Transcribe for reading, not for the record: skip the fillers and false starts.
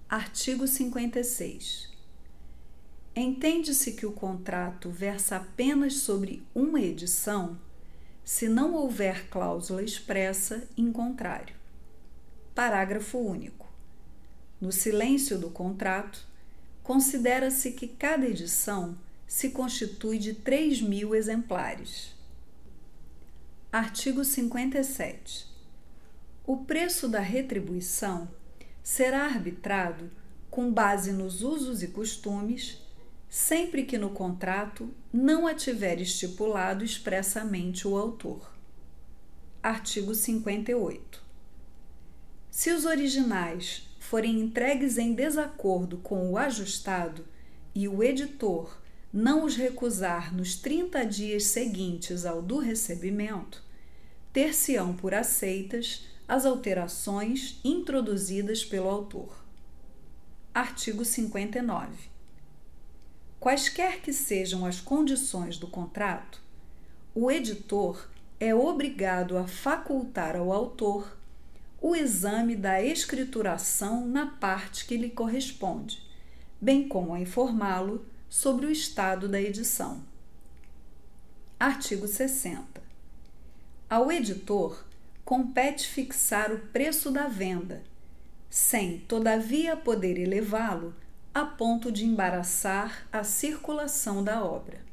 Artigo 56. Entende-se que o contrato versa apenas sobre uma edição, se não houver cláusula expressa em contrário. Parágrafo único. No silêncio do contrato, considera-se que cada edição se constitui de 3.000 exemplares. Artigo 57. O preço da retribuição será arbitrado com base nos usos e costumes, sempre que no contrato não a tiver estipulado expressamente o autor. Artigo 58. Se os originais forem entregues em desacordo com o ajustado e o editor não os recusar nos 30 dias seguintes ao do recebimento, ter-se-ão por aceitas as alterações introduzidas pelo autor. Artigo 59. Quaisquer que sejam as condições do contrato, o editor é obrigado a facultar ao autor o exame da escrituração na parte que lhe corresponde, bem como a informá-lo sobre o estado da edição. Artigo 60. Ao editor compete fixar o preço da venda, sem, todavia, poder elevá-lo a ponto de embaraçar a circulação da obra.